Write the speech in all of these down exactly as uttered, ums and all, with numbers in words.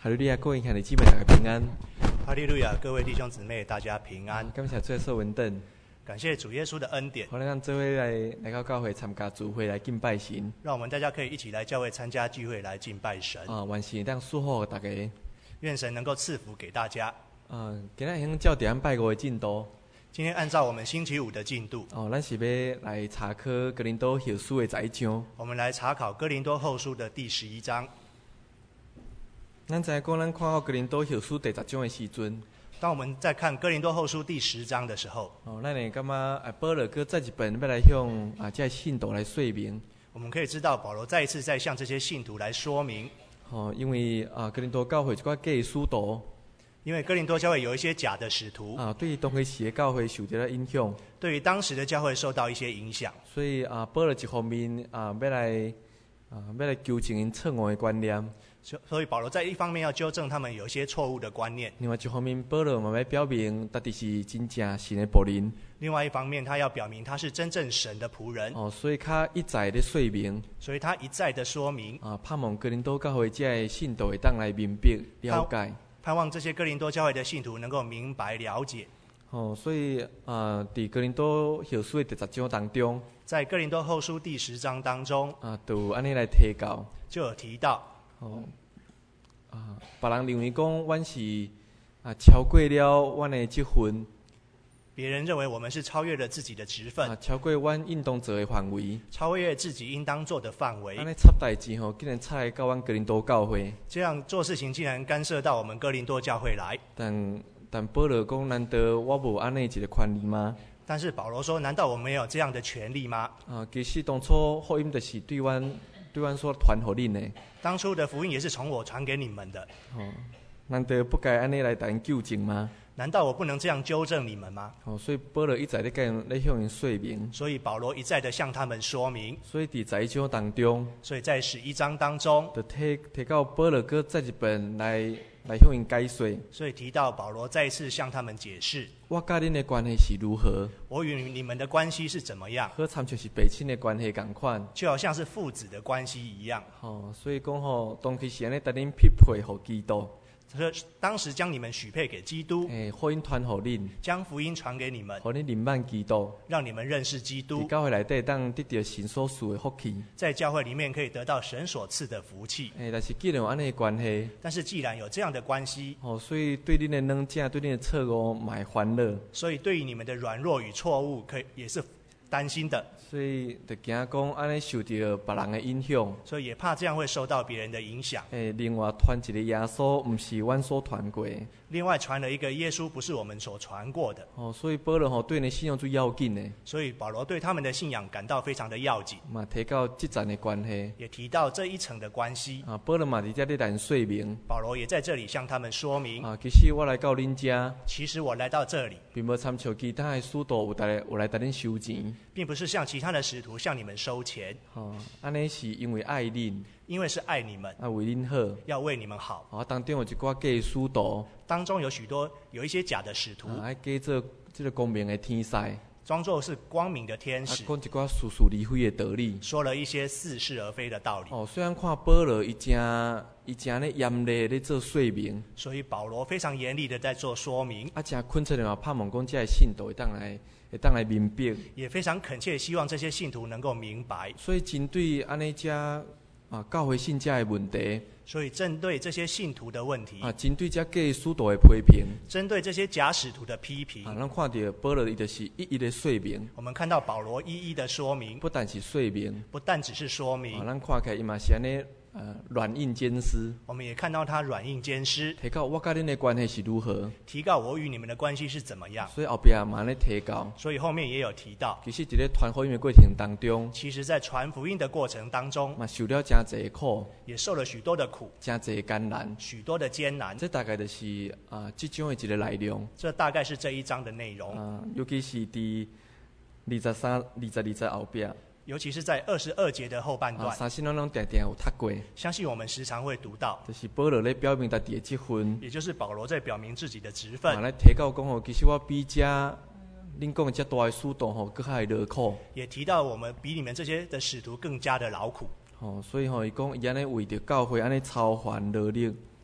哈利路亚，各位兄弟姊妹大家平安。 哈利路亚，各位弟兄姊妹，大家平安。 感谢主耶稣文等， 感谢主耶稣的恩典， 好，咱做伙来来到教会参加聚会来敬拜神。 让我们大家可以一起来教会参加聚会来敬拜神。 啊，万事当祝福大家。 愿神能够赐福给大家。 啊，今日先照点拜五的进度。 今天按照我们星期五的进度， 哦，咱是要来查考哥林多后书的十一章。 我们来查考哥林多后书的第十一章。 咱知影讲，咱看到哥林多后书第十章的时阵， 当我们在看哥林多后书第十章的时候， 哦，咱会感觉啊，保罗搁再一本要来向啊这信徒来说明。 我们可以知道保罗再一次在向这些信徒来说明。 哦，因为啊，哥林多教会一寡假的使徒。 因为哥林多教会有一些假的使徒啊，对于当时的教会受到了影响， 对于当时的教会受到一些影响， 所以啊，保罗一方面啊，要来啊，要来纠正因错误的观念， 所以保罗在一方面要纠正他们有一些错误的观念， 另外一方面，保罗嘛要表明到底是真正神的仆人。 另外一方面，他要表明他是真正神的仆人。 哦，所以他一再的说明， 所以他一再的说明啊，盼望哥林多教会这些信徒会当来明白了解。 盼望这些哥林多教会的信徒能够明白了解。 哦，所以啊，在哥林多后书的第十章当中， 在哥林多后书第十章当中， 啊，就安尼来提到， 就有提到， 哦，啊，别人认为讲，阮是啊超过了阮的积分。 别人认为我们是超越了自己的职分， 啊，超过阮应当做的范围， 超越自己应当做的范围。 安尼插代志吼，竟然插来到阮哥林多教会， 这样做事情竟然干涉到我们哥林多教会来。 但但保罗讲，难道我无安尼一个权利吗？ 但是保罗说，难道我们没有这样的权利吗？ 啊，其实当初福音就是对阮对阮所传互恁的。 当初的福音也是从我传给你们的。 哦，难道不该安尼来等纠正吗？ 难道我不能这样纠正你们吗？ 哦，所以保罗一再咧跟咧向因说明。 所以保罗一再的向他们说明。 所以伫十一章当中， 所以在十一章当中， 就提提到保罗搁再一遍来来向因解说。 所以提到保罗再一次向他们解释， 我甲恁的关系是如何？ 我与你们的关系是怎么样？ 好参像是父亲的关系共款， 就好像是父子的关系一样。 哦，所以讲吼，当其时安尼，带恁匹配互基督。 当时将你们许配给基督， 诶，福音传互恁， 将福音传给你们， 互恁认识基督， 让你们认识基督。 在教会内底当得到神所赐的福气， 在教会里面可以得到神所赐的福气。 诶，但是既然有安尼的关系， 但是既然有这样的关系， 哦，所以对恁的软正，对恁的错误，买欢乐。 所以对于你们的软弱与错误，可以也是担心的。 所以就惊讲安尼受到别人的影响， 所以也怕这样会受到别人的影响。 诶，另外传一个耶稣，不是阮所传过。 另外传了一个耶稣，不是我们所传过的。 哦，所以保罗吼对你信仰最要紧的。 所以保罗对他们的信仰感到非常的要紧。 嘛提到这层的关系， 也提到这一层的关系。 啊，保罗嘛伫遮咧来说明。 保罗也在这里向他们说明。 啊，其实我来到恁遮， 其实我来到这里， 并无参照其他的使徒有来有来带恁收钱， 并不是像其他的使徒向你们收钱。 哦，安尼是因为爱恁。 因为是爱你们， 啊，为恁好， 要为你们好。 啊，当中有一寡假的使徒， 当中有许多有一些假的使徒， 啊，假做这个光明的天使， 装作是光明的天使， 啊，讲一寡似是而非的道理， 说了一些似是而非的道理。 哦，虽然看保罗伊正伊正咧严厉咧做说明， 所以保罗非常严厉的在做说明， 啊，正恳切的嘛盼望讲这些信徒会当来会当来明白， 也非常恳切希望这些信徒能够明白。 所以针对安尼遮啊教会信者的问题， 所以针对这些信徒的问题， 啊，针对这假使徒的批评， 针对这些假使徒的批评， 啊，咱看到保罗伊就是一一的说明。 我们看到保罗一一的说明， 不但是说明， 不但只是说明， 啊，咱看起来伊嘛是安尼。呃，软硬兼施。 我们也看到他软硬兼施。 提到我跟恁的关系是如何？ 提到我与你们的关系是怎么样？ 所以后边嘛咧提到。 所以后面也有提到。 其实，在传福音的过程当中， 其实在传福音的过程当中， 嘛受了真侪苦， 也受了许多的苦， 真侪艰难， 许多的艰难。 这大概就是啊，这种的一个内容。 这大概是这一章的内容。 啊，尤其是第二十三、二十二节后边。 尤其是在二十二节的后半段， 啊，三信咱拢定定有读过。 相信我们时常会读到， 就是保罗咧表明他的积分， 也就是保罗在表明自己的职分。 啊，来提到讲吼，其实我比这恁讲的这大的使徒吼，更还劳苦。 也提到我们比你们这些的使徒更加的劳苦。 哦，所以吼，伊讲伊安尼为着教会安尼操烦劳力。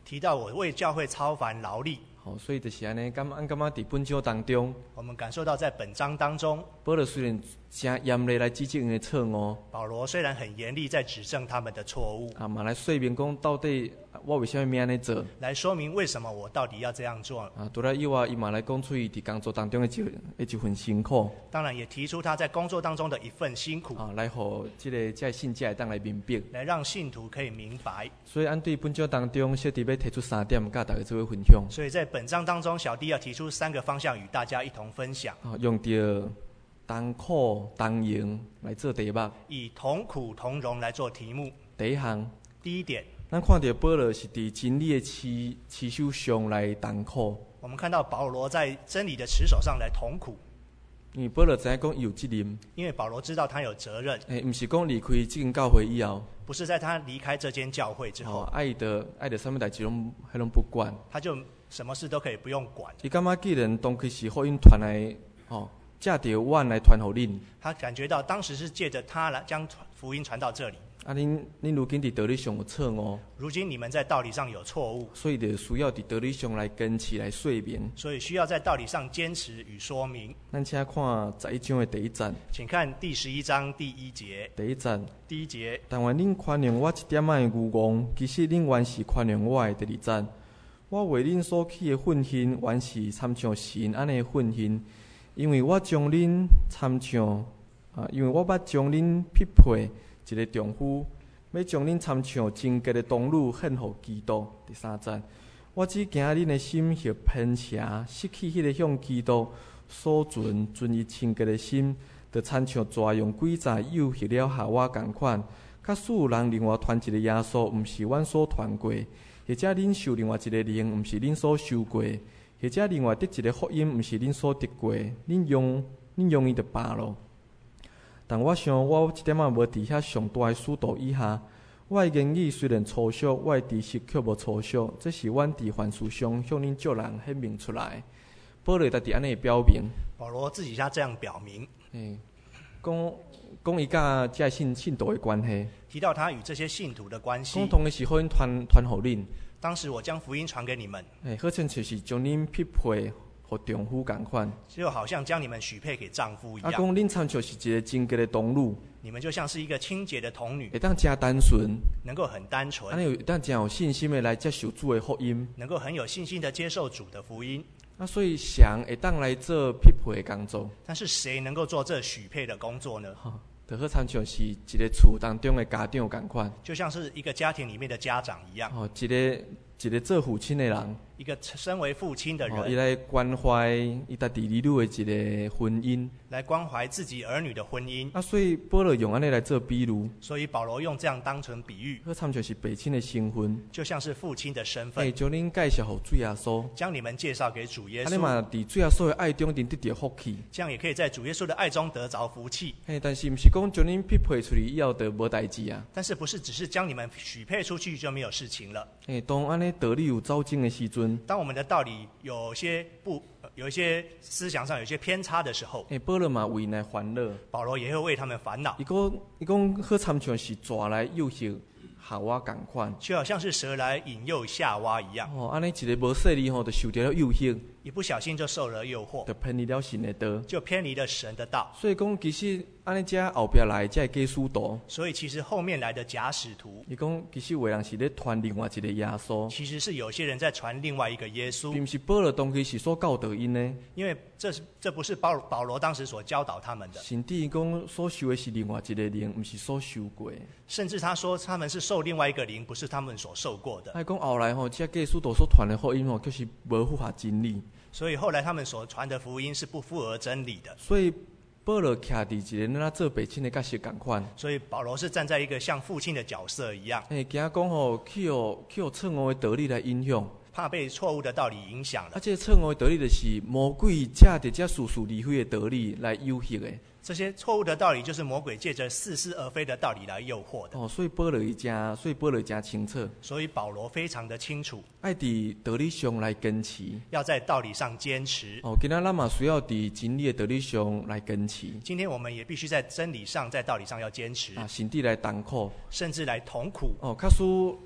提到我为教会操烦劳力， 好，所以就是安尼，感俺感觉伫本章当中， 我们感受到在本章当中， 保罗虽然真严厉来指责因的错误， 保罗虽然很严厉在指正他们的错误， 啊，嘛来说明讲到底我为什么要安尼做， 来说明为什么我到底要这样做。 啊，除了以外，伊嘛来讲出伊伫工作当中的一的一份辛苦， 当然也提出他在工作当中的一份辛苦， 啊，来互即、这个即个信者会当来明白， 来让信徒可以明白。 所以，按对本章当中，小弟要提出三点，甲大家做伙分享。 所以在本章当中，小弟要提出三个方向与大家一同分享。 啊，用着同苦同荣来做题目。 以同苦同荣来做题目。 第一项， 第一点， 咱看到保罗是伫真理的持持守上来同苦。 我们看到保罗在真理的持守上来同苦。 因为保罗知影讲伊有责任， 因为保罗知道他有责任， 诶，毋是讲离开这间教会以后， 不是在他离开这间教会之后， 哦，爱的爱的什么代志拢迄拢不管， 他就什么事都可以不用管。 伊感觉既然当开始福音传来，哦，借着阮来传互恁， 他感觉到当时是借着他来将福音传到这里。 啊，恁恁如今伫道理上有错误， 如今你们在道理上有错误， 所以就需要伫道理上来坚持来说明。 所以需要在道理上坚持与说明。 咱请看十一章的第一节， 请看第十一章第一节。 第一节， 第一节， 但愿恁宽容我一点仔的愚妄，其实恁原是宽容我的。第二节，我为恁所起的愤恨，原是参像神安尼的愤恨，因为我将恁参像啊，因为我捌将恁匹配一个丈夫，要将恁参像贞洁的童女献予基督。第三节，我只惊恁的心血偏邪，失去迄个向基督所存存于清洁的心，就参像蛇用诡诈诱惑了夏娃同款。假使有人另外传一个耶稣，毋是阮所传过；或者恁受另外一个灵，毋是恁所受过；或者另外得一个福音，毋是恁所得过，恁用恁用伊就罢了。但我想，我一点仔无伫遐上大的使徒以下。我的言语虽然粗俗，我的知识却无粗俗。这是阮伫凡事上向恁众人显明出来。保罗家己安尼表明， 保罗自己他这样表明， 诶，讲讲伊甲这信信徒的关系， 提到他与这些信徒的关系。 讲同的是福音传传互恁。 当时我将福音传给你们， 诶，好像就是将恁匹配互丈夫同款， 就好像将你们许配给丈夫一样。 啊，讲恁参像是一个贞洁的童女， 你们就像是一个清洁的童女， 会当真单纯， 能够很单纯， 安尼有当真有信心的来接受主的福音， 能够很有信心的接受主的福音。 啊，所以神会当来做匹配的工作。 但是谁能够做这许配的工作呢？ 哈，就好参像是一个厝当中的家长同款， 就像是一个家庭里面的家长一样， 哦，一个一个做父亲的人， 一个身为父亲的哦，伊人， 来关怀伊家己儿女的一个婚姻。 来关怀自己儿女的婚姻。 啊，所以保罗用安尼来做比喻， 所以保罗用这样当成比喻， 好参像是父亲的身份， 就像是父亲的身哎， 份， 将恁介绍互主耶稣， 将你们介绍给主耶安尼稣， 嘛伫主耶稣的爱中顶得到福气。 这样也可以在主耶稣的爱中得着福气。 嘿，但是毋是讲将恁匹配出去以后就无代志啊？ 但是不是只是将你们许配出去就没有事情了？ 嘿，当安尼道理有走精的时阵， 当我们的道理有些不、呃有一些思想上有些偏差的时候， 嘿，保罗嘛为因来烦恼。 保罗也会为他们烦恼， 伊讲伊讲好参像是蛇来诱惑夏娃共款。 就好像是蛇来引诱夏娃一样， 哦，安尼一个无细腻吼，就受到了诱惑， 一不小心就受了诱惑， 就偏离了神的道。 就偏离了神的道。 所以讲，其实安尼遮后壁来遮假使徒， 所以其实后面来的假使徒， 伊讲其实有的人是咧传另外一个耶稣， 其实是有些人在传另外一个耶稣， 并毋是保罗当时是所教导因呢。 因为这是这不是保保罗当时所教导他们的， 甚至伊讲所受的是另外一个灵，毋是所受过的。 甚至他说他们是受另外一个灵，不是他们所受过的。 啊，讲后来吼，遮假使徒所传的福音吼，就是无符合真理。 所以后来他们所传的福音是不符合真理的。 所以保罗徛伫一个咱做父亲的角色共款。 所以保罗是站在一个像父亲的角色一样， 诶，惊讲吼，去互去互错误的道理来影响。 怕被错误的道理影响啊， 了。 这个错误的道理就是魔鬼借着这似是而非的道理来诱惑的。 这些错误的道理就是魔鬼借着似是而非的道理来诱惑的。 哦，所以保罗伊真，所以保罗真清楚， 所以保罗非常的清楚， 爱伫道理上来坚持。 要在道理上坚持。 哦，今仔咱嘛需要伫真理的道理上来坚持。 今天我们也必须在真理上，在道理上要坚持， 啊，甚至来同苦。 甚至来同苦。 哦，假使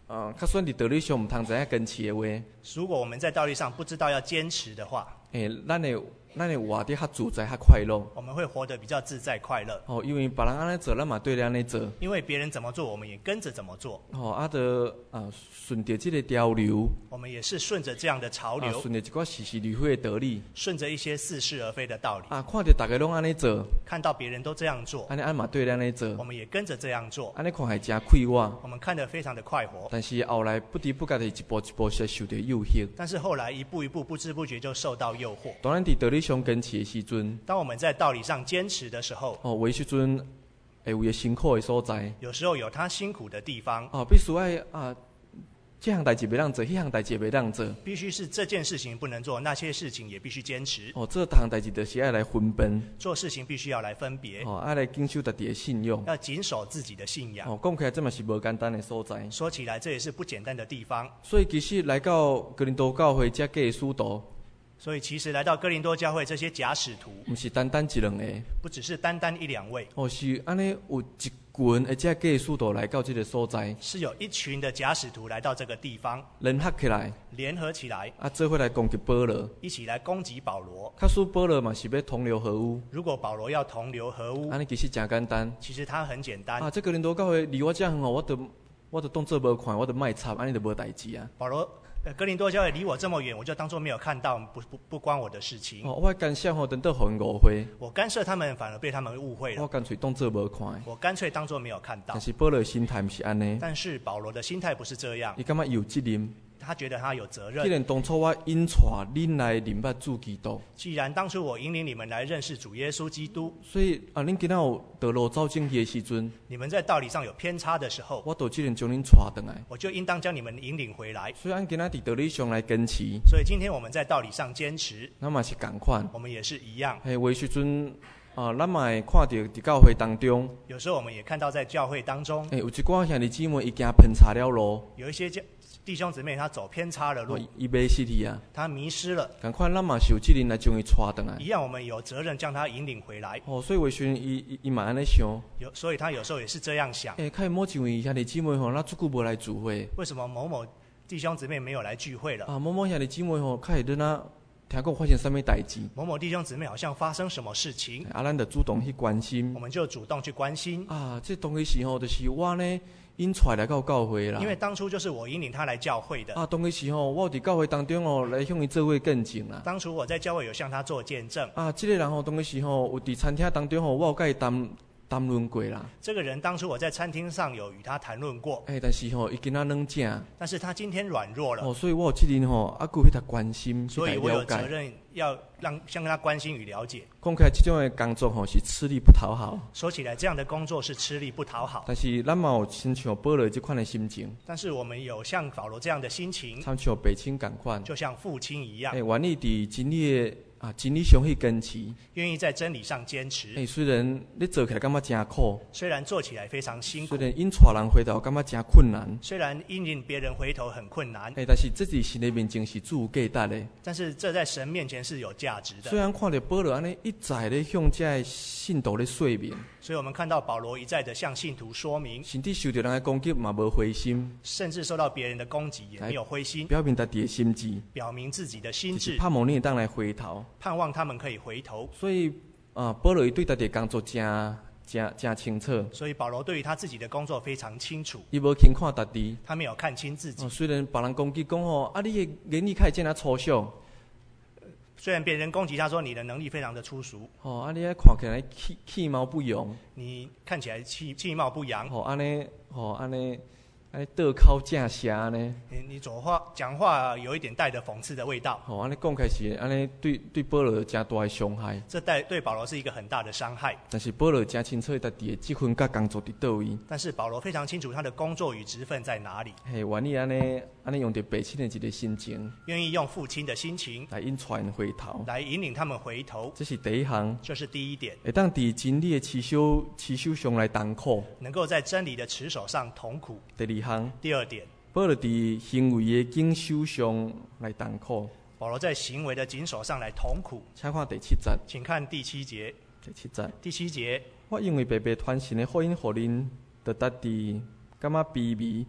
呃，较选伫道理上毋通知影坚持的话， 如果我们在道理上不知道要坚持的话， 诶、欸，咱会咱会活得较自在、较快乐。 我们会活得比较自在快乐。 哦，因为别人安尼做，咱嘛对咧安尼做。 因为别人怎么做，我们也跟着怎么做。 哦，啊，得啊，顺着这个潮流。 我们也是顺着这样的潮流， 顺着一寡似是而非的道理， 顺着一些似是而非的道理。 啊，看着大家拢安尼做， 看到别人都这样做， 安尼安嘛对咧安尼做， 我们也跟着这样做。 安尼看还真快活。 我们看得非常的快活。 但是后来不知不觉的一步一步是受到诱惑。 但是后来一步一步不知不觉就受到诱惑。 当然伫道理上坚持的时阵， 当我们在道理上坚持的时候， 哦，有的时阵会有一个辛苦的所在， 有时候有他辛苦的地方。 哦，必须爱啊，这项代志袂当做，迄项代志袂当做。 必须是这件事情不能做，那些事情也必须坚持。 哦，这项代志就是爱来分辨。 做事情必须要来分别。 哦，爱来坚守家己的信用。 要谨守自己的信仰。 哦，讲起来这嘛是无简单的所在。 说起来这也是不简单的地方。 所以其实来到哥林多教会，这假的使徒。 所以其实来到哥林多教会，这些假使徒不是单单一两个， 不只是单单一两位， 哦，是安尼有一群的这假的使徒来到这个所在， 是有一群的假使徒来到这个地方， 联合起来， 联合起来， 啊，做伙来攻击保罗， 一起来攻击保罗。 假使保罗嘛是要同流合污， 如果保罗要同流合污， 安尼其实真简单。 其实它很简单。 啊，这哥林多教会离我这远哦，我都我都当做无看，我都卖插，安尼就无代志啊。 保罗。哥林多教会离我这么远，我就当作没有看到，不不不关我的事情。 哦，我干涉吼，等到互因误会。 我干涉他们，反而被他们误会了。 我干脆当作无看。 我干脆当作没有看到。 但是保罗的心态不是安尼。 但是保罗的心态不是这样。 伊感觉有责任。 他觉得他有责任。 既然当初我引带恁来认捌主基督， 既然当初我引领你们来认识主耶稣基督， 所以啊，恁今仔有道路走正去的时阵， 你们在道理上有偏差的时候， 我就既然将恁带回来， 我就应当将你们引领回来。 所以俺今仔伫道理上来坚持。 所以今天我们在道理上坚持， 那嘛是共款， 我们也是一样。 嘿，有时阵啊，咱嘛会看到伫教会当中， 有时候我们也看到在教会当中， 诶，有一寡兄弟姊妹已经偏差了路， 有一些弟兄姊妹他走偏差了路， 伊迷失去啊， 他迷失了。 共款咱嘛是有责任来将伊带回来。 一样，我们有责任将他引领回来。 哦，所以有时阵伊伊伊嘛安尼想， 有，所以他有时候也是这样想。 诶，看某一位兄弟姊妹吼，那足久无来聚会， 为什么某某弟兄姊妹没有来聚会了？ 啊，某某兄弟姊妹吼，较会恁啊。听讲发生什么代志？ 某某弟兄姊妹好像发生什么事情， 啊，咱就主动去关心。 我们就主动去关心。 啊，这当其时候就是我呢引出来到教会啦。 因为当初就是我引领他来教会的。 啊，当其时候我伫教会当中哦，来向伊做位见证啦。 当初我在教会有向他做见证。 啊，这个人吼，当其时候有伫餐厅当中吼，我有甲伊谈。谈论过啦。 这个人当初我在餐厅上有与他谈论过。 哎、欸，但是吼、喔，伊今仔软正。 但是他今天软弱了。 哦，所以我有责任吼，啊，佮迄他关心， 所以我有责任要让向他关心与了解。 讲起来，这种的工作吼是吃力不讨好。 说起来，这样的工作是吃力不讨好。 但是咱嘛有亲像保罗这款的心情。 但是我们有像保罗这样的心情， 参像父亲共款， 就像父亲一样。 哎、欸，愿意伫真理的。啊，真理上去坚持， 愿意在真理上坚持。 哎、欸，虽然你做起来感觉真苦， 虽然做起来非常辛苦， 虽然引带人回头感觉真困难， 虽然引领别人回头很困难， 哎、欸，但是这伫神的面前是主有价值的。 但是这在神面前是有价值的。 虽然看到保罗安尼一再咧向这信徒咧说明， 所以我们看到保罗一再的向信徒说明， 甚至受到人的攻击嘛无灰心， 甚至受到别人的攻击也没有灰心， 表明他的心志， 表明自己的心志， 盼望你当来回头。 盼望他们可以回头。 所以啊，保罗伊对他的工作真真真清楚。 所以保罗对于他自己的工作非常清楚。 伊无轻看家己， 他没有看清自己。 哦、虽然别人攻击讲吼，啊，你的言语开真啊粗俗。 虽然别人攻击他说你的能力非常的粗俗。 哦，啊，你还看起来气气貌不扬。 你看起来气气貌不扬。 哦，安尼，哦，安尼。哎，倒口正邪呢？ 你你左话讲话有一点带着讽刺的味道。 哦，安尼讲开始，安尼对对保罗真大的伤害。 这带对保罗是一个很大的伤害。 但是保罗真清楚他的积分甲工作伫倒位。 但是保罗非常清楚他的工作与职分在哪里。 嘿，愿意安尼安尼用着父亲的一个心情， 愿意用父亲的心情来引带人回头， 来引领他们回头。 这是第一项。 这是第一点。 会当伫真理的持守持守上来同苦， 能够在真理的持守上同苦。 第二项。 第二点。 保罗伫行为的谨守上来同苦。 保罗在行为的谨守上来同苦。 请看第七节。 请看第七节。 第七节。 第七节。 我因为白白传神的福音，互恁得得伫感觉卑微，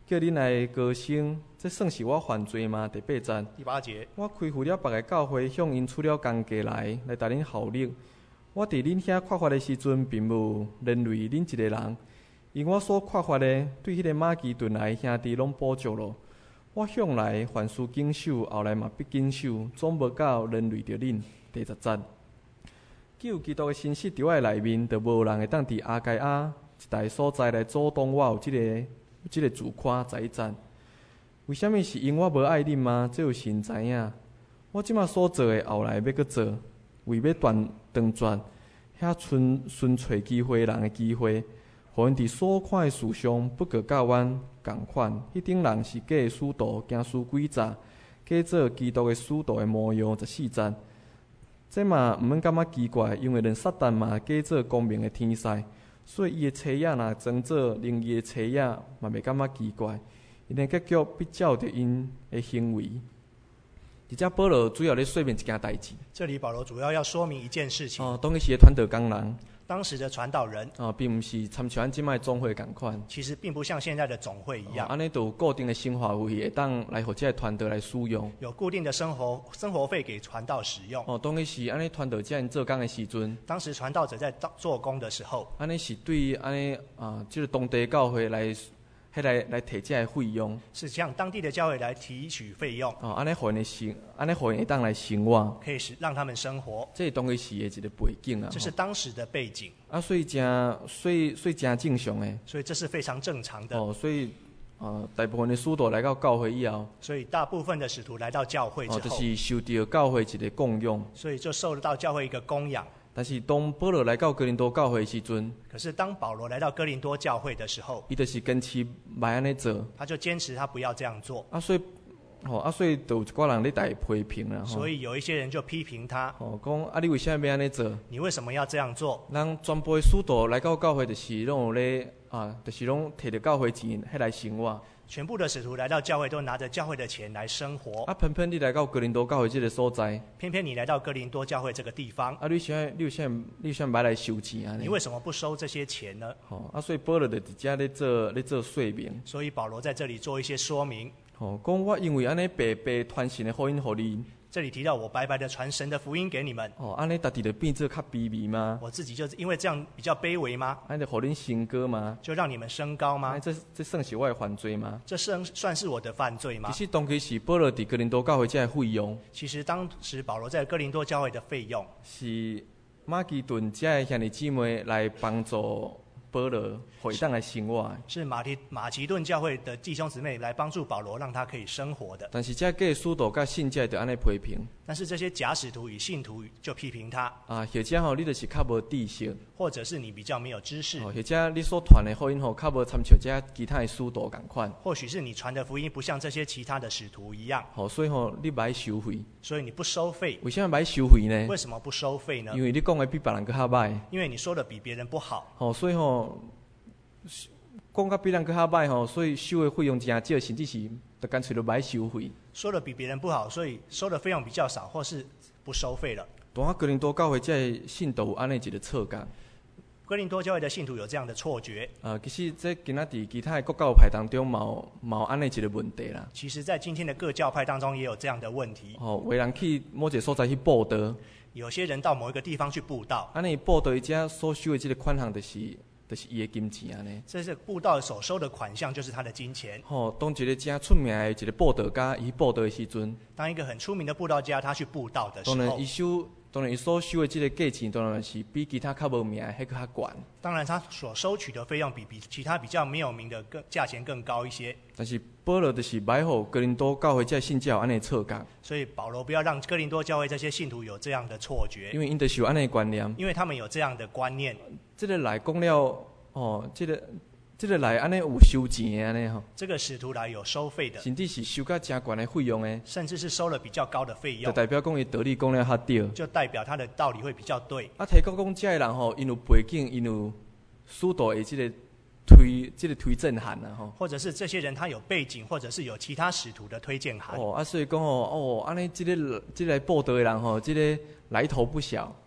叫恁来高升，这算是我犯罪吗？第八节， 第八节， 我开赴了别个教会，向因出了工价来，来达恁效力。我伫恁遐缺乏的时阵，并无连累恁一个人，因我所缺乏的，对迄个马其顿来兄弟拢补足了。我向来凡事谨守，后来嘛必谨守，总无到连累着恁。第十节，既有基督的信息伫我内面，就无人会当伫阿该亚一带所在来阻挡我有即、這个有即个自夸财产。为虾米是因我无爱恁吗？这有神知影。我即马所做的，后来要搁做。为要断断绝遐寻寻找机会人的机会，互因伫所看的事上不过甲阮共款。迄顶人是假的使徒，行事诡诈，假做基督的使徒的模样。十四节，这嘛毋免感觉奇怪，因为连撒旦嘛假做光明的天使，所以伊的妻仔若装做灵异的妻仔，嘛袂感觉奇怪。因的结局必照着因的行为。伫遮保罗主要咧说明一件代志。 这里保罗主要要说明一件事情。 哦，当时的传道工人， 当时的传道人， 哦，并毋是参像咱即摆总会共款。 其实并不像现在的总会一样。 安尼都有固定的生活费，会当来互即个传道来使用。 有固定的生活生活费给传道使用。 哦，当时是安尼传道遮因做工的时阵， 当时传道者在做工的时候， 安尼是对安尼啊，即、这个当地教会来。迄来来摕这个费用， 是向当地的教会来提取费用。 哦，安尼互因生，安尼互因会当来生活， 可以使让他们生活。 这当然是的一个背景啊。 这是当时的背景。 啊，所以真，所以所以真正常的。 所以这是非常正常的。 哦，所以呃，大部分的使徒来到教会以后， 所以大部分的使徒来到教会之后， 哦，就是受到教会一个供养， 所以就受到教会一个供养。 但是当保罗来到哥林多教会的时阵， 可是当保罗来到哥林多教会的时候， 伊就是坚持袂安尼做， 他就坚持他不要这样做。 啊，所以，吼、哦，啊，所以就有一寡人咧大批评啦。 所以有一些人就批评他， 哦，讲啊，你为啥要安尼做？ 你为什么要这样做？ 咱全部的使徒来到教会，就是拢有咧啊，就是拢摕着教会钱迄来生活。 全部的使徒来到教会都拿着教会的钱来生活。 啊，偏偏你来到哥林多教会这个所在， 偏偏你来到哥林多教会这个地方， 啊，你想，你想，你想买来收钱啊？ 你为什么不收这些钱呢？ 哦，啊，所以保罗就伫遮咧做咧做说明。 所以保罗在这里做一些说明。 哦，讲我因为安尼白白传神的福音互你。 这里提到我白白的传神的福音给你们。 哦，安尼家己就变做较卑微吗？ 我自己就是因为这样比较卑微吗？ 安尼就互恁升高吗？ 就让你们升高吗？ 这这算是我的犯罪吗？ 这算算是我的犯罪吗？ 其实当其时保罗伫哥林多教会这个费用， 其实当时保罗在哥林多教会的费用是马其顿这个兄弟姊妹来帮助保罗回当来生活， 是马提马其顿教会的弟兄姊妹来帮助保罗，让他可以生活的。 但是这个使徒甲信者就安尼批评。 但是这些假使徒与信徒就批评他啊，或者吼你就是较无知识， 或者是你比较没有知识， 哦，或者你所传的福音吼较无参照这其他的使徒共款， 或许是你传的福音不像这些其他的使徒一样， 哦，所以吼你歹收费， 所以你不收费。 为什么歹收费呢？ 为什么不收费呢？ 因为你讲的比别人更较歹， 因为你说的比别人不好， 哦，所以吼讲甲比人更较歹吼，所以收的费用真少，甚至是就干脆就歹收费。 说的比别人不好，所以收的费用比较少，或是不收费了。 当哥林多教会这信徒有安尼一个错觉。 哥林多教会的信徒有这样的错觉。 啊，其实这今仔伫其他的国教派当中，冇冇安尼一个问题啦。 其实，在今天的各教派当中，也有这样的问题。 哦，有人去某一个所在去报道， 有些人到某一个地方去布道， 安尼报道伊遮所收的这个款项，就是就是伊的金钱安尼。 这是布道所收的款项，就是他的金钱。 哦，当一个真出名的一个报道家，伊报道的时阵， 当一个很出名的布道家，他去布道的时候， 当然伊收。当然，伊所收的这个价钱，当然是比其他较无名的迄个较悬。 当然，他所收取的费用比比其他比较没有名的更价钱更高一些。 但是保罗就是摆好哥林多教会这信教安尼错觉。 所以保罗不要让哥林多教会这些信徒有这样的错觉， 因为因就是有安尼观念。 因为他们有这样的观念。 这个来讲了，哦，这个。这个来安尼有收钱的安尼吼， 这个使徒来有收费的， 甚至是收较真悬的费用的， 甚至是收了比较高的费用， 就代表讲伊道理讲了较对， 就代表他的道理会比较对。 啊，提到讲这个人吼，因有背景，因有使徒的这个推，这个推荐函啊吼， 或者是这些人他有背景，或者是有其他使徒的推荐函。 哦，啊，所以讲哦，哦，安尼这个这个报道的人吼，这个来头不小。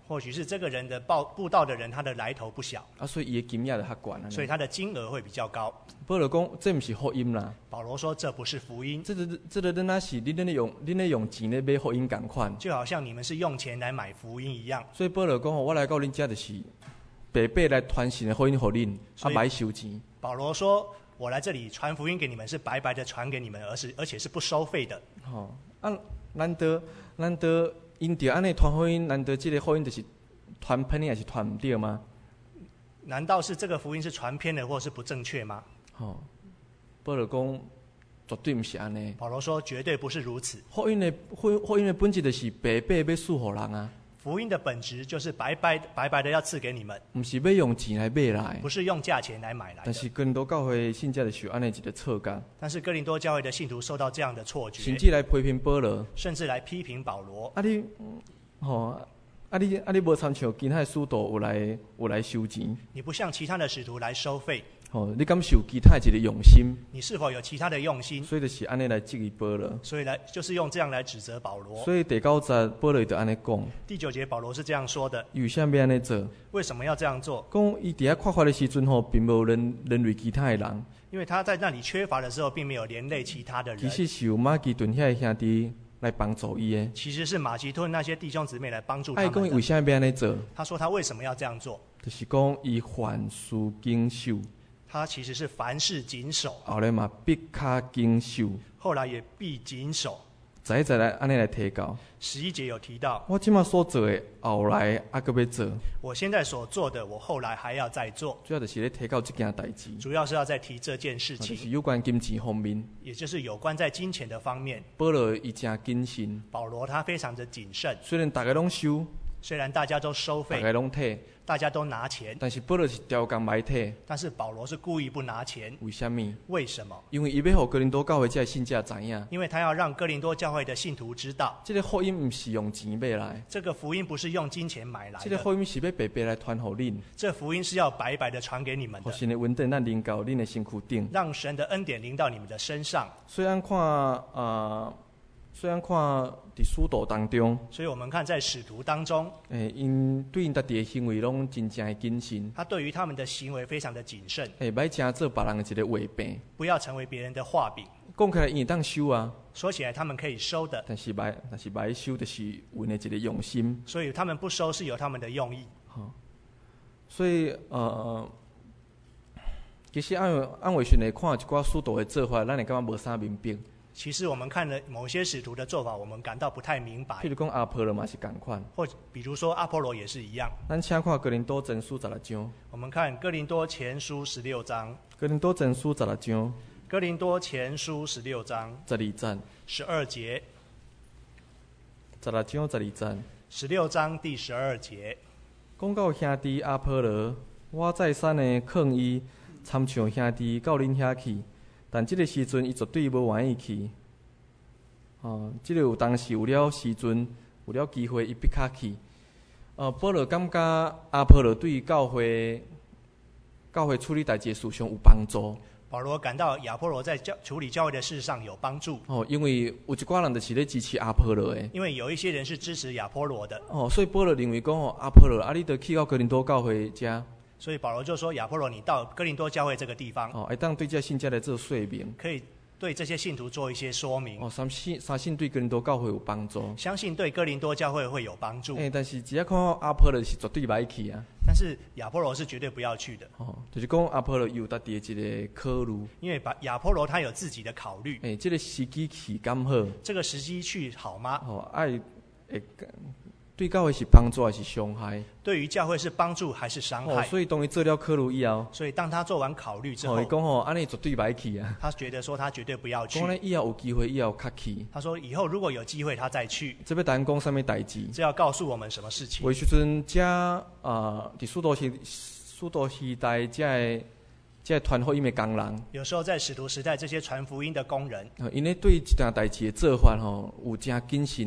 或许是这个人的报布道的人，他的来头不小， 啊，所以伊的金额就较悬啊。 所以他的金额会比较高。 保罗讲，这不是福音啦。 保罗说这不是福音， 这个这个，咱那是恁咧用恁咧用钱咧买福音共款， 就好像你们是用钱来买福音一样。 所以保罗讲，我来到恁遮就是白白来传神的福音给恁，啊，买收钱。 保罗说，我来这里传福音给你们，是白白的传给你们，而是而且是不收费的。 吼、哦，啊，难得难得因着安尼传福音，难得这个福音就是传偏的，还是传唔对吗？ 难道是这个福音是传偏了，或是不正确吗？ 吼、哦，保罗讲，绝对唔是安尼。 保罗说，绝对不是如此。 福音的福福音的本质就是白白要赐予人啊。 福音的本质就是白白白白的要赐给你们， 不是要用钱来买来， 不是用价钱来买来的。 但是哥林多教会信者就是有安尼一个错觉， 但是哥林多教会的信徒受到这样的错觉， 甚至来批评保罗， 甚至来批评保罗。 啊你，吼、哦，啊你啊你无参像其他的使徒有来有来收钱， 你不像其他的使徒来收费， 吼、哦，你敢是有其他的一个用心？ 你是否有其他的用心？ 所以就是安尼来质疑保罗， 所以来就是用这样来指责保罗。 所以第九节保罗就安尼讲， 第九节保罗是这样说的： 伊为啥要安尼做？ 为什么要这样做？ 讲伊伫遐缺乏的时阵吼，并无人人类其他的人， 因为他在那里缺乏的时候，并没有连累其他的人。 其实是有马其顿遐兄弟来帮助伊的。 其实是马其顿那些弟兄姊妹来帮助他爱们的。 讲伊为啥要安尼做？ 他说他为什么要这样做？ 就是讲伊凡事谨守。 他其实是凡事谨守， 后来嘛必卡谨守， 后来也必谨守。 再再来安尼来提高。 十一节有提到， 我即马所做的，后来还阁要做， 我现在所做的，我后来还要再做。 主要就是咧提高这件代志， 主要是要再提这件事情， 就是有关金钱方面， 也就是有关在金钱的方面。 保罗伊真谨慎， 保罗他非常的谨慎， 虽然大家拢收， 虽然大家都收大费， 家拢摕， 大家都拿钱， 但是保罗是调工买摕。 但是保罗是故意不拿钱。 为什么？ 为什么？ 因为伊要互哥林多教会这信者知影， 因为他要让哥林多教会的信徒知道， 这个福音不是用钱买来， 这个福音不是用金钱买来这个的， 福音是要白白来传互恁， 这福音是要白白的传给你们互的， 神的恩典咱临到恁的身躯顶。 让神的恩典临到你们的身上。 虽然看呃，虽然看伫使徒当中， 所以我们看在使徒当中， 诶，因对因家己的行为拢真正的谨慎， 他对于他们的行为非常的谨慎， 诶，歹真做别人的一个话柄。 不要成为别人的画饼。 讲起来，因当收啊， 说起来他们可以收的， 但是歹，但是歹收，就是有因的一个用心。 所以他们不收是有他们的用意。 吼，所以呃，其实按按卫顺来看一寡使徒的做法，咱会感觉无啥明白。 其实我们看了某些使徒的做法，我们感到不太明白譬。如讲阿波罗嘛是共款， 或比如说阿波罗也是一样。 咱请看哥林多前书十六章， 我们看哥林多前书十六章， 哥林多前书十六章哥林多前书十六章十二节， 十二节， 十六章十二节， 十六章第十二节， 讲到兄弟阿波罗，我再三的劝伊参像兄弟到恁遐去，但即个时阵伊绝对无愿意去。哦，即、这个有当时有了时阵，有了机会，伊必较去。呃，保罗感觉阿波罗对教会、教会处理代志的事上有帮助。 保罗感到亚波罗在教处理教会的事上有帮助。 哦，因为有一寡人就是咧支持阿波罗的。 因为有一些人是支持亚波罗的。 哦，所以保罗认为讲哦，阿波罗啊，你得去到哥林多教会遮。 所以保罗就说：“亚波罗，你到哥林多教会这个地方， 哦，会当对这信者来做说明， 可以对这些信徒做一些说明。 哦，相信相信对哥林多教会有帮助， 相信对哥林多教会会有帮助。 诶、欸，但是只要看到阿波罗是绝对歹去啊。 但是亚波罗是绝对不要去的。 哦，就是讲阿波罗有家己的一个考虑， 因为把亚波罗他有自己的考虑。 诶、欸，这个时机去刚好， 这个时机去好吗？ 哦，爱诶。对教会是帮助还是伤害？ 对于教会是帮助还是伤害？ 哦，所以当伊做了考虑以后， 所以当他做完考虑之后， 伊讲吼，安尼绝对歹去啊。 他觉得说他绝对不要去。 讲咧以后有机会以后较去。 他说以后如果有机会他再去。 这要咱讲什么代志？ 这要告诉我们什么事情？ 为时阵，这啊，伫使徒时使徒时代，这个这传福音的工人， 有时候在使徒时代，这些传福音的工人， 因咧对一件代志的做法吼，有真谨慎啊。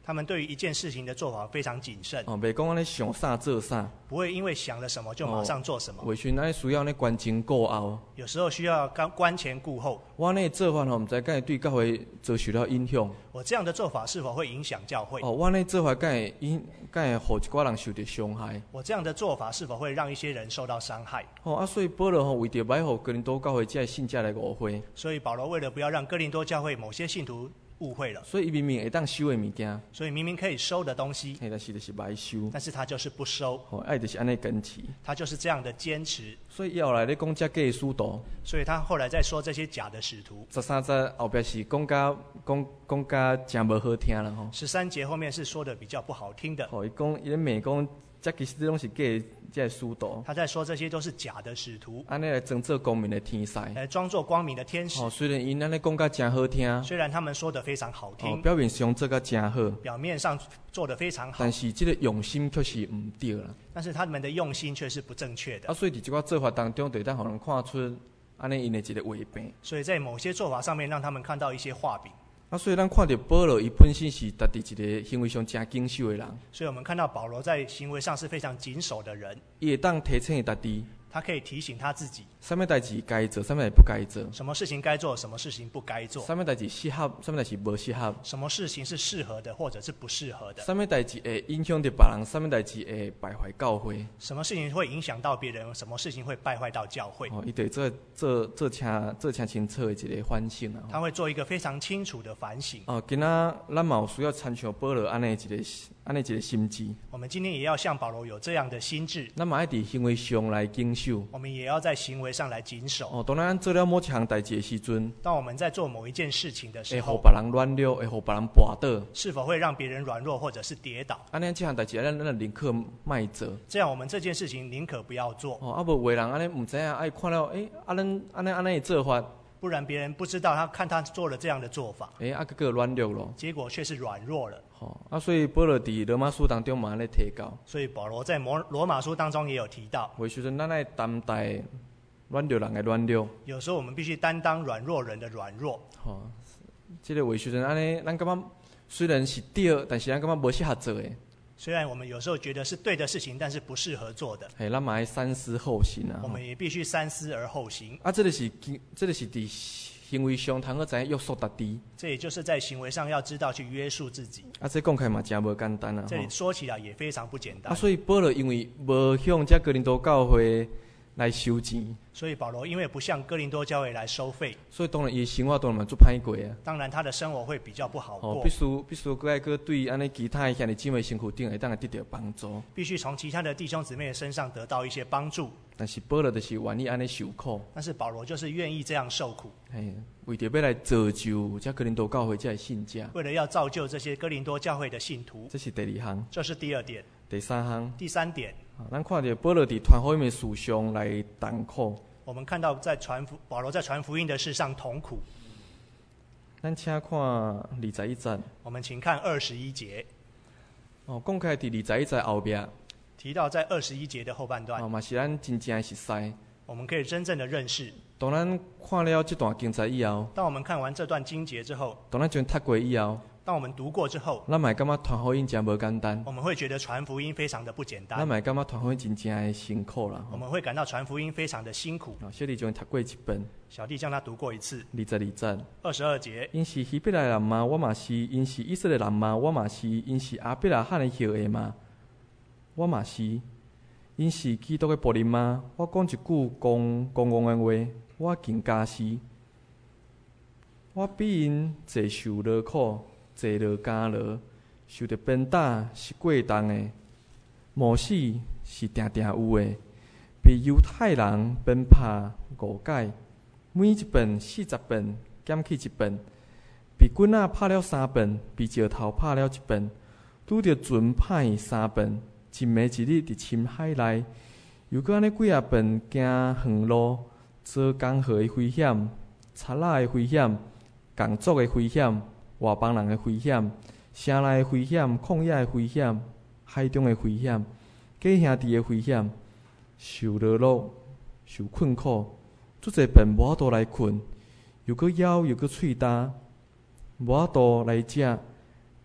他们对于一件事情的做法非常谨慎， 哦，袂讲安尼想啥做啥， 不会因为想了什么就马上做什么。 为时安尼需要安尼观前顾后。 有时候需要观前顾后。 我安尼做法吼，毋知敢会对教会遭受到影响。 我这样的做法是否会影响教会？ 哦，我安尼做法敢会影，敢会互一寡人受到伤害。 我这样的做法是否会让一些人受到伤害？ 哦啊，所以保罗吼为着歹互哥林多教会这信者来误会， 所以保罗为了不要让哥林多教会某些信徒误会了， 所以伊明明会当收的物件， 所以明明可以收的东西， 但是就是歹收， 但是他就是不收， 哦，爱就是安尼坚持， 他就是这样的坚持。 所以伊后来咧讲这假的使徒， 所以他后来在说这些假的使徒。 十三节后边是讲甲讲讲甲真无好听啦吼。 十三节后面是说的比较不好听的。 哦，伊讲伊咧骂讲，这其实这拢是假的，这使徒。 他在说这些都是假的使徒， 安尼来装作光明的天使， 来装作光明的天使。 哦，虽然因安尼讲甲真好听， 虽然他们说的非常好听， 哦，表面上做甲真好， 表面上做得非常好， 但是这个用心却是唔对啦。 但是他们的用心却是不正确的。 啊，所以伫这个做法当中，就当互人看出安尼因的一个伪病。 所以在某些做法上面，让他们看到一些画饼。 啊，所以咱看到保罗，伊本身是家己一个行为上真谨守的人。 所以我们看到保罗在行为上是非常谨守的人。 伊会当提醒家己， 他可以提醒他自己， 什么代志该做，什么代志不该做， 什么事情该做，什么事情不该做， 什么代志适合，什么代志无适合， 什么事情是适合的，或者是不适合的， 什么代志会影响到别人，什么代志会败坏教会， 什么事情会影响到别人，什么事情会败坏到教会。 哦，伊得做做做清做清清楚的一个反省啊。 他会做一个非常清楚的反省。 哦，今仔咱嘛有需要参像保罗安尼一个安尼一个心智。 我们今天也要像保罗有这样的心智。 咱嘛爱伫行为上来谨守。 我们也要在行为上来谨守。 哦，当咱做了某一项代志的时阵， 当我们在做某一件事情的时候， 会互别人软弱，会互别人绊倒， 是否会让别人软弱或者是跌倒？ 安尼这项代志，咱咱宁可卖做。 这样我们这件事情宁可不要做。 哦，啊无有的人安尼唔知影，爱看了，诶、欸，啊咱安尼安尼的做法， 不然别人不知道他看他做了这样的做法， 诶、欸，啊个个软弱咯， 结果却是软弱了。 哦，啊所以保罗伫罗马书当中嘛安尼提到， 所以保罗在罗罗马书当中也有提到， 为时阵咱爱担待软弱人的软弱， 有时候我们必须担当软弱人的软弱。 哦，这个为时阵安尼，咱感觉虽然是对，但是咱感觉无适合做的。 虽然我们有时候觉得是对的事情，但是不适合做的。 嘿，咱嘛爱三思后行啊。 我们也必须三思而后行。 啊，这个是，这个是伫行为上，通好知约束达己。 这也就是在行为上要知道去约束自己。 啊，这讲起来嘛，真无简单啊。 这里说起来也非常不简单。 啊，所以保罗因为无向这哥林多教会来收钱， 所以保罗因为不向哥林多教会来收费， 所以当然伊生活当然嘛做歹过啊。 当然他的生活会比较不好过。 哦，必须必须搁爱搁对安尼其他的兄弟姊妹身躯顶会当会得到帮助。 必须从其他的弟兄姊妹的身上得到一些帮助。 但是保罗就是愿意安尼受苦。 但是保罗就是愿意这样受苦。 嘿，为着要来造就这哥林多教会这信者。 为了要造就这些哥林多教会的信徒。 这是第二项。 这是第二点。 第三项。 第三点。 咱看到保罗伫传福音的事上来担苦。 我们看到在传福保罗在传福音的事上痛苦。 咱请看二十一节。 我们请看二十一节。 哦，讲起来伫二十一节后边。 提到在二十一节的后半段。 哦，嘛是咱真正的熟悉。 我们可以真正的认识。 当咱看了这段经节以后。 当我们看完这段经节之后。 当咱将读过以后。 当我们读过之后， 咱嘛感觉传福音真无简单。 我们会觉得传福音非常的不简单。 咱嘛感觉传福音真正的辛苦啦。 我们会感到传福音非常的辛苦。 小弟将读过一遍。 小弟将它读过一次。 二十二节。 二十二节。 因是希伯来人吗？我嘛是；因是以色列人吗？我嘛是；因是阿伯拉罕的后裔吗？我嘛是；因是基督的仆人吗？我讲一句公公公的话，我更加是。我比因侪受劳苦。坐落监牢，受着鞭打是过当的，冒死是定定有的，被犹太人鞭拍误解，每一遍四十遍减去一遍，被棍仔拍了三遍，被石头拍了一遍，拄着船拍三遍，一暝一日伫深海内，又搁安尼几啊遍行远路，做江河的危险，贼仔的危险，工作的危险。外邦人的危险，城内的危险，旷野的危险，海中的危险，假兄弟的危险，受劳碌，受困苦，足侪遍无法度来困，又搁枵又搁喙焦，无法度来食，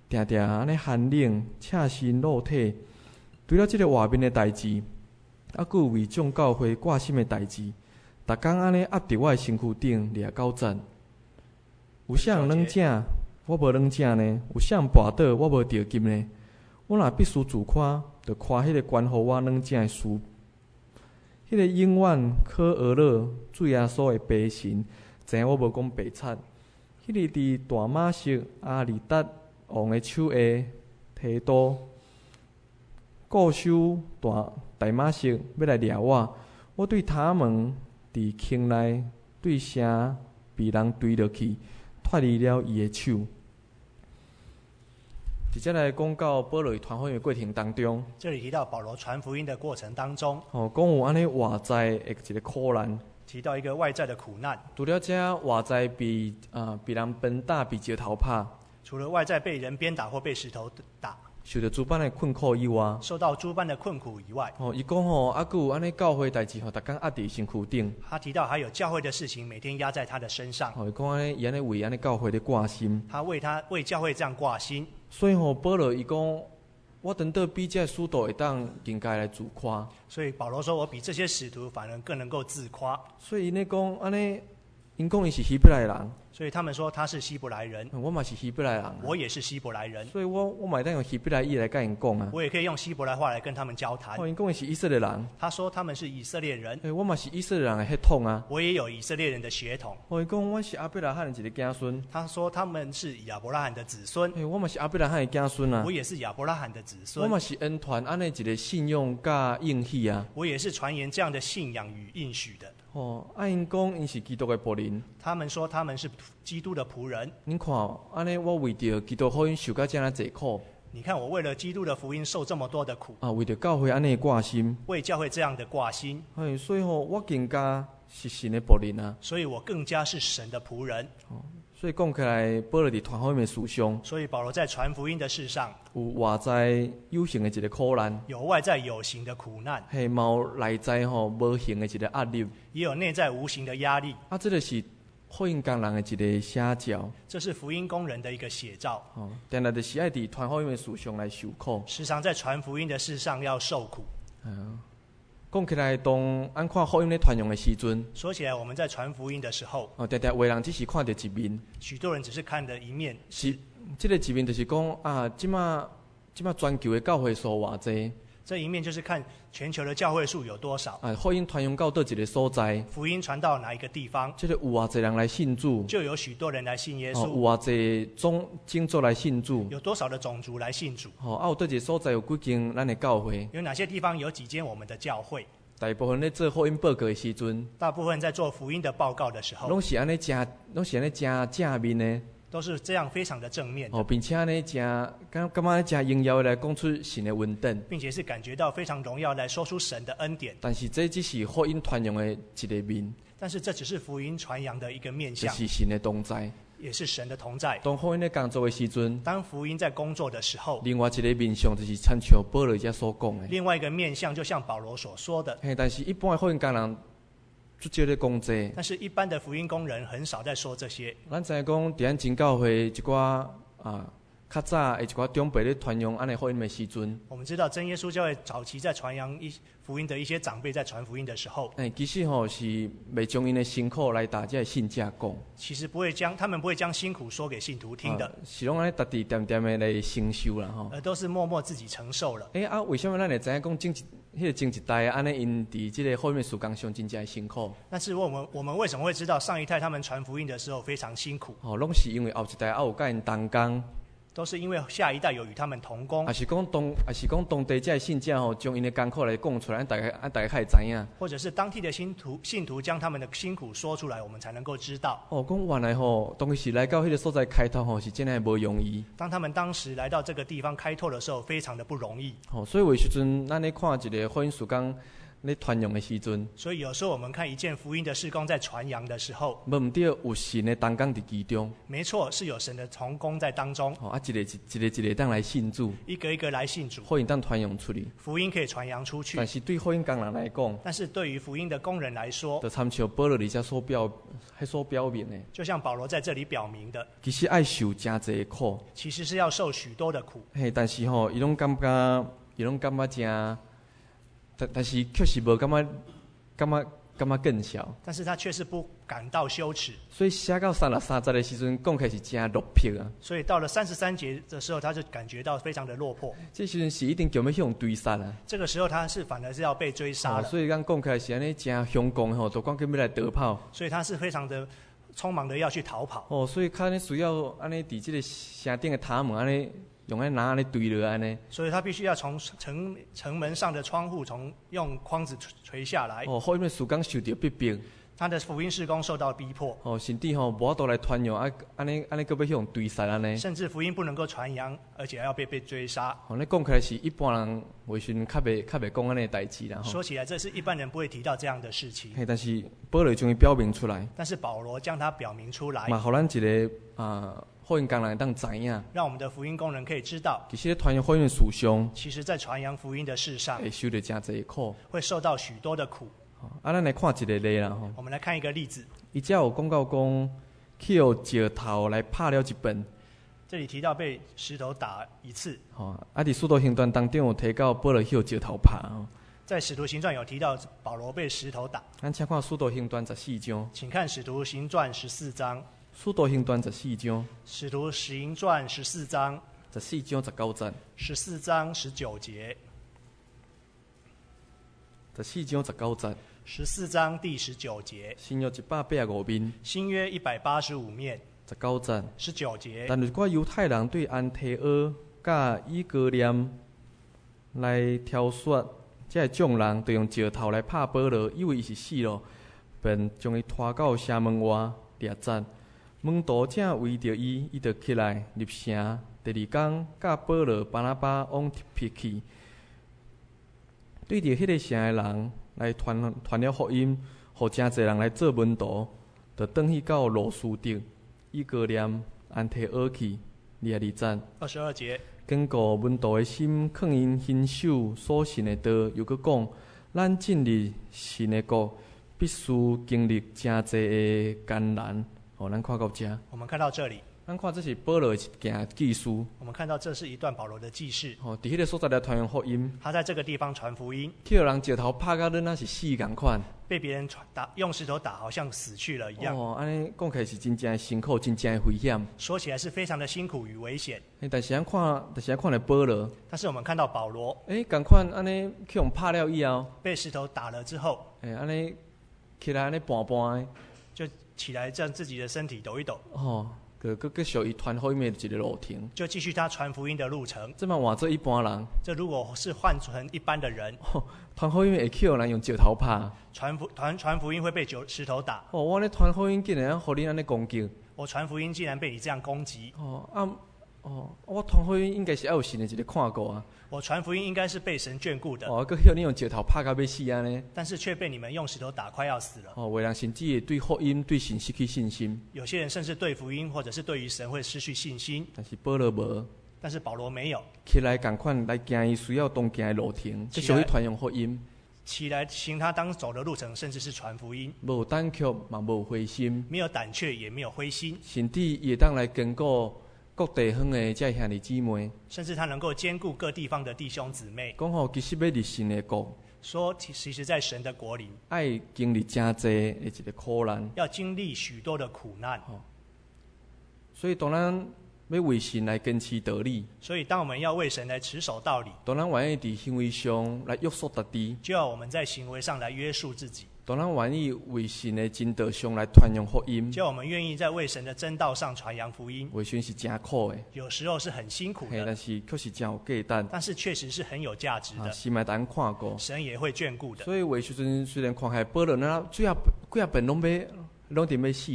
定定安尼寒冷、赤身裸体，除了即个外面的代志，啊，佫有为众教会挂心的代志，逐工安尼压伫我的身躯顶掠到赞。有啥人软正，我无软正呢？有啥人跋倒，我无着急呢？我若必须自夸，就夸迄个关乎我软正的事。迄个永远可俄勒主耶稣的白神，知影我无讲白贼。迄个伫大马色阿里达王的手下提刀，固守大大马色要来掠我。我对他们伫坑内对声被人追落去，脱离了伊的手。直接来讲到保罗传福音的过程当中， 这里提到保罗传福音的过程当中， 哦，讲有安尼外在的一个苦难， 提到一个外在的苦难。 除了这外在被啊被人鞭打、被石头拍， 除了外在被人鞭打或被石头打， 受到诸般的困苦以外， 受到诸般的困苦以外， 哦，伊讲吼，啊，佫有安尼教会代志吼，逐工压伫身躯顶。 他提到还有教会的事情每天压在他的身上。 哦，伊讲安尼，伊安尼为安尼教会咧挂心。 他为他为教会这样挂心。 所以吼，保罗伊讲，我等到比这使徒会当更加来自夸。 所以保罗说，我比这些使徒反而更能够自夸。 所以因咧讲安尼，因讲伊是希伯来人。 所以他们说他是希伯来人， 我嘛是希伯来人、啊， 我也是希伯来人， 所以我我嘛当用希伯来语来跟因讲啊。 我也可以用希伯来话来跟他们交谈。 哦，因讲伊是以色列人， 他说他们是以色列人， 欸、我嘛是以色列人的血统啊。 我也有以色列人的血统。 哦，伊讲我是亚伯拉罕的一个子孙。 他说他们是亚伯拉罕的子孙， 欸、我嘛是亚伯拉罕的子孙啊。 我也是亚伯拉罕的子孙。 我嘛是恩传安尼一个信用甲应许啊。 我也是传言这样的信仰与应许的。 哦，啊因讲因是基督的仆人。 他们说他们是基督的仆人。 恁看，安尼我为着基督福音受到这样济苦。 你看我为了基督的福音受这么多的苦。 啊，为着教会安尼挂心。 为教会这样的挂心。 哎，所以吼、哦，我更加是神的仆人啊。 所以我更加是神的仆人。 哦，所以讲起来，保罗伫传福音的事上， 所以保罗在传福音的事上， 有外在有形的一个苦难， 有外在有形的苦难， 嘿，嘛有内在吼无形的一个压力， 也有内在无形的压力。 啊，这就是福音工人的一个写照。 这是福音工人的一个写照。 哦，定定就是爱伫传福音的事上来受苦， 时常在传福音的事上要受苦。 嗯，讲起来，当按看福音咧传扬的时阵， 说起来，我们在传福音的时候， 哦，定定有的人只是看到一面， 许多人只是看的一面。 是，这个一面就是讲啊，即马即马全球的教会数偌济。 这一面就是看全球的教会数有多少， 啊，福音传扬到倒一个所在， 福音传到哪一个地方， 这个有偌济人来信主， 就有许多人来信耶稣。 哦，有偌济种种族来信主， 有多少的种族来信主？ 哦，啊，有倒一个所在有几间咱的教会？ 有哪些地方有几间我们的教会？ 大部分咧做福音报告的时阵， 大部分在做福音的报告的时候， 拢是安尼正，拢是安尼正正面的。 都是这样非常的正面的， 哦，并且呢，真感感觉真荣耀的来讲出神的恩典， 并且是感觉到非常荣耀来说出神的恩典。 但是这只是福音传扬的一个面， 但是这只是福音传扬的一个面向， 就是神的同在， 也是神的同在。 当福音在工作的时阵， 当福音在工作的时候， 另外一个面向就是参照保罗遮所讲的。 另外一个面向就像保罗所说的， 嘿，但是一般的福音工人足少咧讲这， 但是一般的福音工人很少在说这些。 咱知影讲，伫咱真教会一寡啊，较早的一寡长辈咧传扬安尼福音的时阵， 我们知道真耶稣教会早期在传扬一福音的一些长辈在传福音的时候， 哎，其实吼是未将因的辛苦来打这信者讲， 其实不会将他们不会将辛苦说给信徒听的， 啊、是拢安尼家己点点的来承受啦吼， 而都是默默自己承受了。 哎、欸、啊，为什么咱会知影讲前一、迄个前一代安尼因伫即个福音的事工上真正辛苦？ 但是我们我们为什么会知道上一代他们传福音的时候非常辛苦？ 哦，拢是因为后一代啊有甲因同工。 都是因为下一代有与他们同工， 还是讲当，还是讲当地这些信者吼，将因的艰苦来讲出来，大家啊大家才会知影。 或者是当地的信徒信徒将他们的辛苦说出来，我们才能够知道。 哦，讲原来吼，当时来到迄个所在开拓吼，是真诶无容易。 当他们当时来到这个地方开拓的时候，非常的不容易。 哦，所以有时阵咱咧看一个福音事工咧传扬的时阵， 所以有时候我们看一件福音的事工在传扬的时候， 无毋对有神的同工伫其中。 没错，是有神的同工在当中。 哦，啊，一个一一个一个当来信主， 一个一个来信主， 福音当传扬出去。 福音可以传扬出去。 但是对福音工人来讲， 但是对于福音的工人来说， 就参照保罗里遮所表，迄所表明的， 就像保罗在这里表明的， 其实爱受真侪的苦。 其实是要受许多的苦。 嘿，但是吼，伊拢感觉，伊拢感觉真，但但是确实无感觉，感觉感觉更小。 但是他却是不感到羞耻。 所以写到三六三十的时阵，讲起来是真落魄啊。 所以到了三十三节的时候，他就感觉到非常的落魄。 这时阵是一定叫要向追杀啊。 这个时候他是反而是要被追杀了。 哦、所以讲讲起来是安尼真凶光吼，都讲叫要来逃跑。 所以他是非常的匆忙的要去逃跑。 哦，所以看你需要安尼伫这个城顶的塔门安尼。用来拿安尼对落安尼， 所以他必须要从城城门上的窗户从用筐子垂下来。 哦，后面时间受到逼迫， 他的福音事工受到逼迫。 哦，甚至吼无法度来传扬，啊，安尼安尼搁要向追杀安尼。 甚至福音不能够传扬，而且还要被被追杀。 哦，你讲起来是一般人为时较袂较袂讲安尼的代志啦。 说起来，这是一般人不会提到这样的事情。 嘿，但是保罗将伊表明出来。 但是保罗将它表明出来， 嘛，互咱一个啊。福音工人当知影， 让我们的福音工人可以知道， 其实咧传扬福音的事上， 其实在传扬福音的事上， 会受到真侪苦， 会受到许多的苦。 啊，咱来看一个例啦吼。 我们来看一个例子。 伊只有讲到讲，去用石头来拍了一本。 这里提到被石头打一次。 吼，啊，伫使徒行传当中有提到保罗去用石头拍。 在使徒行传有提到保罗被石头打。 咱请看使徒行传十四章。 请看使徒行传十四章。 使徒行传十四章， 使徒行传十四章， 十四章十九节， 十四章十九节， 十四章十九节， 十四章第十九节， 新约一百八十五面， 新约一百八十五面， 十九节， 十九节。 但如果犹太人对安提阿甲以哥念来挑选，这个众人就用石头来拍保罗，以为伊是死了，便将伊拖到城门外掠斩。门徒正围着伊，伊就起来入城。第二天，甲保罗、巴拿巴往撇去，对着迄个城的人来传传了福音，互真侪人来做门徒，就转去到罗斯德、以哥念、安提阿去，第二站。 二十二节， 坚固门徒的心，劝因遵守所信的道，又搁讲，咱进入神的国，必须经历真侪的艰难。哦，咱看到这， 我们看到这里， 咱看这是保罗的一件记事。 我们看到这是一段保罗的记事。 哦，伫迄个所在来传扬福音。 他在这个地方传福音， 去人石头拍到恁那是死共款， 被别人打用石头打，好像死去了一样。 哦，安尼讲起来是真正辛苦，真正危险。 说起来是非常的辛苦与危险。 但是咱看，但是咱看了保罗。 但是我们看到保罗， 诶，共款安尼去用拍了以后， 被石头打了之后， 诶，安尼起来安尼半半的。 就起来，让自己的身体抖一抖。 哦，个个个属于传福音的一个路程， 就继续他传福音的路程。 这么换做一般人， 这如果是换成一般的人， 哦，传福音会去有人用石头拍， 传福传传福音会被石头打。 哦，我咧传福音竟然互你安尼攻击， 我传福音竟然被你这样攻击。 哦啊，哦，我传福音应该是要有神的一个看顾啊。 我传福音应该是被神眷顾的。 哦，搁叫你用石头拍到要死安尼， 但是却被你们用石头打，快要死了。 哦，有人甚至会对福音、对神失去信心。 有些人甚至对福音或者是对于神会失去信心。 但是保罗无。 但是保罗没有。 起来共款来行伊需要当行的路程，这属于传扬福音。 起来行他当走的路程，甚至是传福音。 无胆怯嘛，无灰心。 没有胆怯，也没有灰心。 甚至也当来兼顾各地方的这兄弟姊妹， 甚至他能够兼顾各地方的弟兄姊妹。 讲吼，其实要入神的国， 说其实在神的国里， 爱经历真济的一个苦难， 要经历许多的苦难。 哦，所以当然要为神来坚持道理。 所以当我们要为神来持守道理， 当然愿意伫行为上来约束自己， 就要我们在行为上来约束自己。 当然愿意为神的真道上来传扬福音， 就要我们愿意在为神的真道上传扬福音。 为神是真苦的， 有时候是很辛苦的， 但是确实真有价值。 但是确实是很有价值的， 啊，神嘛咱看过， 神也会眷顾的。 所以为时阵虽然看起来保罗那最后几啊本拢要拢伫要死咯。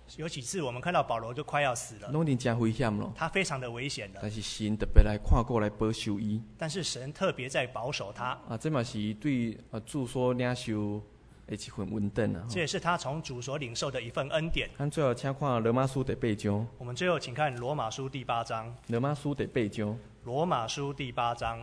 有几次我们看到保罗就快要死了， 拢已经真危险了。 他非常的危险了。 但是神特别来看顾来保守伊。 但是神特别在保守他。 啊，这嘛是伊对啊主所领受的一份恩典啊。 这也是他从主所领受的一份恩典。 咱最后请看罗马书第八章。 我们最后请看罗马书第八章。 罗马书第八章。 罗马书第八章。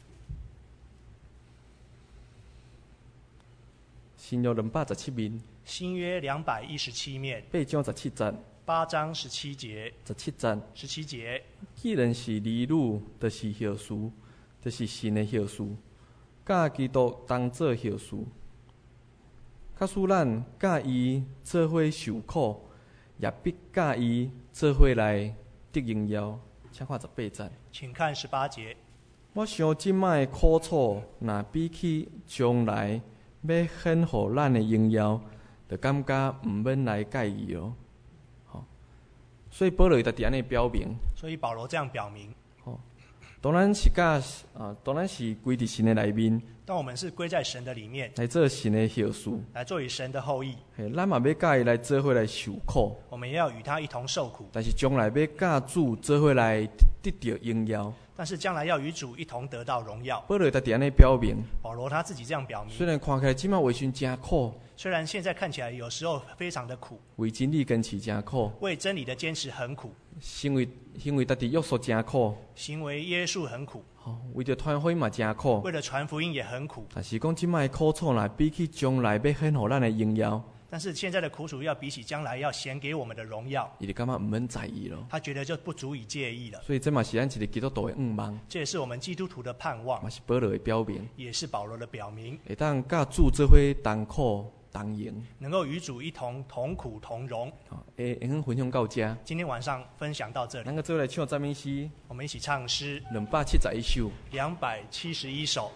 新约两百十七面。 新约两百一十七面。 八章十七节。 八章十七节。 十七节。 十七节。 既然是儿女，就是后嗣，就是神的后嗣，甲基督同做后嗣。假使咱甲伊做伙受苦，也必甲伊做伙来得荣耀。请看十八节。 请看十八节。 我想即摆苦楚，若比起将来要显予咱的荣耀，就感觉毋免来介意咯。好，所以保罗就伫安尼表明。 所以保罗这样表明。 哦，当然是甲啊，当然是归伫神的内面。 但我们是归在神的里面， 来做神的后嗣， 来做与神的后裔。 嘿，咱嘛要甲伊来做伙来受苦， 我们也要与他一同受苦。 但是将来要甲主做伙来得到荣耀。 但是将来要与主一同得到荣耀。 保罗他伫安尼表明， 保罗他自己这样表明。 虽然看起来即摆为时真苦， 虽然现在看起来有时候非常的苦， 为真理坚持真苦， 为真理的坚持很苦， 行为行为家己约束真苦， 行为约束很苦， 哦，为着传福音嘛真苦， 为了传福音也很苦。 但是讲即摆苦楚啦，比起将来要显予咱的荣耀。 但是现在的苦楚要比起将来要显给我们的荣耀， 伊就感觉毋免在意咯。 他觉得就不足以介意了。 所以这嘛是咱一个基督徒的愿望， 这也是我们基督徒的盼望， 嘛是保罗的表明， 也是保罗的表明。 会当甲主做伙同苦同荣， 能够与主一同同苦同荣。 会会分享到这。 今天晚上分享到这里， 咱个做来唱赞美诗， 我们一起唱诗两百七十一首， 两百七十一首。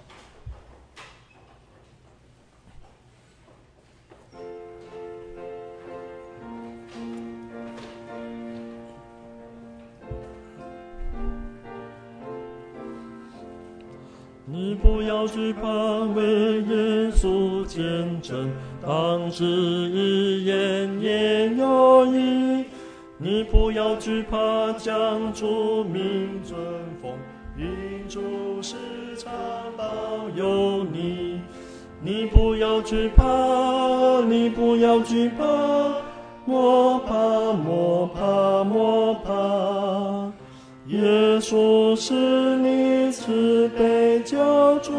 你不要惧怕，为耶稣见证，当时一言也有义。你不要惧怕，将主名尊奉，因主时常保佑你。你不要惧怕，你不要惧怕，莫怕莫怕莫怕。耶稣是你慈悲救主，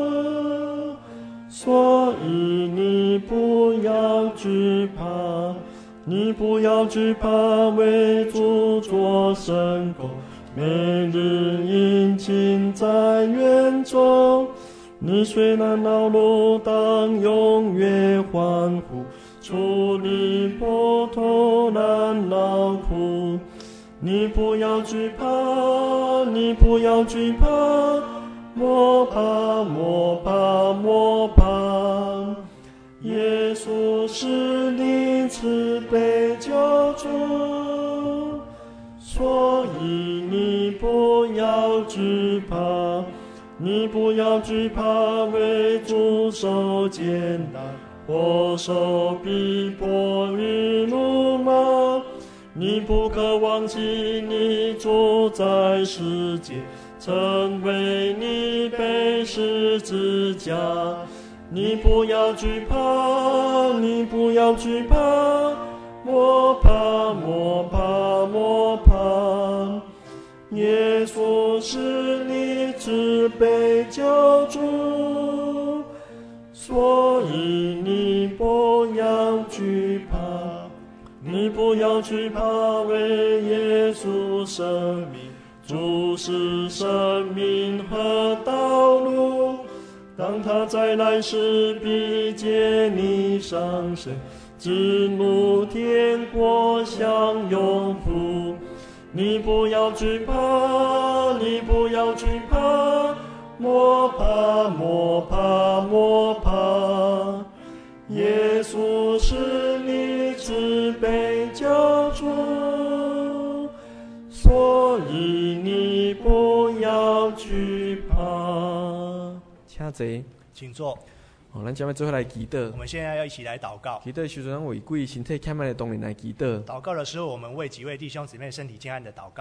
所以你不要惧怕，你不要惧怕，为主做神功，每日殷勤在园中。你虽然劳碌，当踊跃欢呼，处理破头难劳苦。你不要惧怕，你不要惧怕，莫怕莫怕莫怕。耶稣是你慈悲救主，所以你不要惧怕，你不要惧怕，为主受艰难，或受逼迫与辱骂。你不可忘记你主在世界，曾为你背十字架。你不要惧怕，你不要惧怕，莫怕莫怕莫怕。耶稣是你慈悲救主，所以你不要惧怕，你不要惧怕，为耶稣生命，主是生命和道路。当他再来时，必接你上升，进入天国享永福。你不要惧怕，你不要惧怕，莫怕莫怕莫怕。耶稣是你慈悲救主，所以你不要惧怕。 请坐。 请坐。 哦，咱今日做伙来祈祷我。们现在要一起来祷告。 祈祷的时阵，咱为贵身体欠满的当然来祈祷。 祷告的时候，我们为几位弟兄姊妹身体健康的祷告。